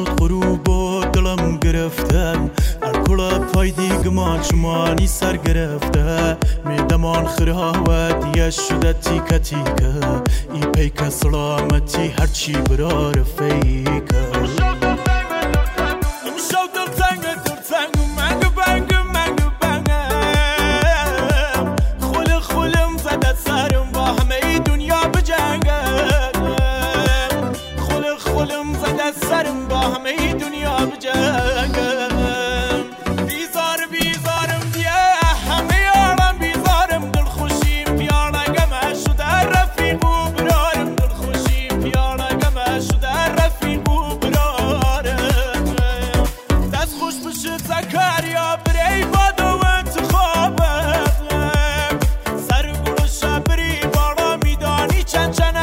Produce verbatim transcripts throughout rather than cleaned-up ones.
شد غروب و دلم گرفته الکل پای دیگمان شمانی سر گرفته میدمان خراوت یه شده تیکه تیکه ای پیک سلامتی هرچی برا رفیکه سرم با همه دنیا بجنگم بیزار بیزارم دیه همه یارم بیزارم دل خوشیم پیانگم شده رفیق و برارم دل خوشیم پیانگم شده رفیق و برارم دست خوش بشه زکریا بری باد و انتخابم سر گل شبری بارا میدانی چند چند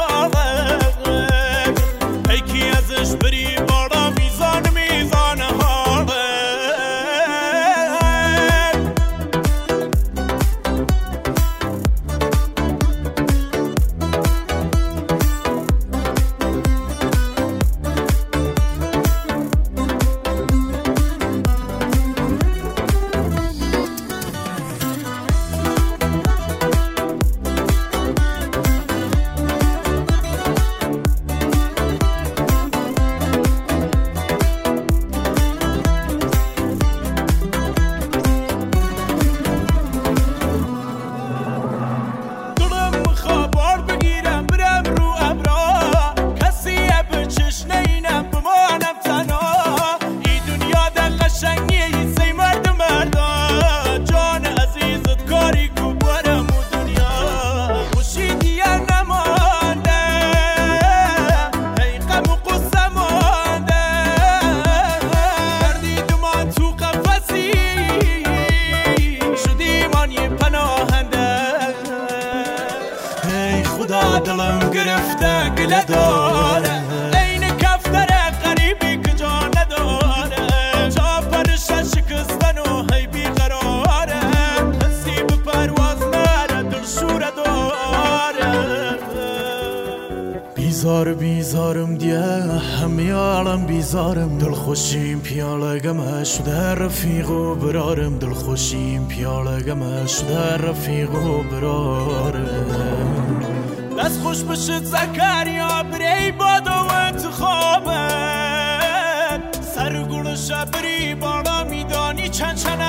دلم گرفته گله داره این کفتر غریبی که جا نداره جا پرش شکستن و هی بیقراره حسی به پرواز نره دل شوره داره بیزار بیزارم دیه همه عالم بیزارم دل خوشیم پیاله گمه شده رفیق و برارم دل خوشیم پیاله گمه شده رفیق و برارم دست خوش بشه زکریا بری باد و انتخابت سر گل شبری بالا میدانی چند چند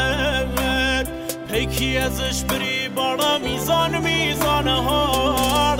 حالت پیکی ازش بری بالا میزان میزان حالت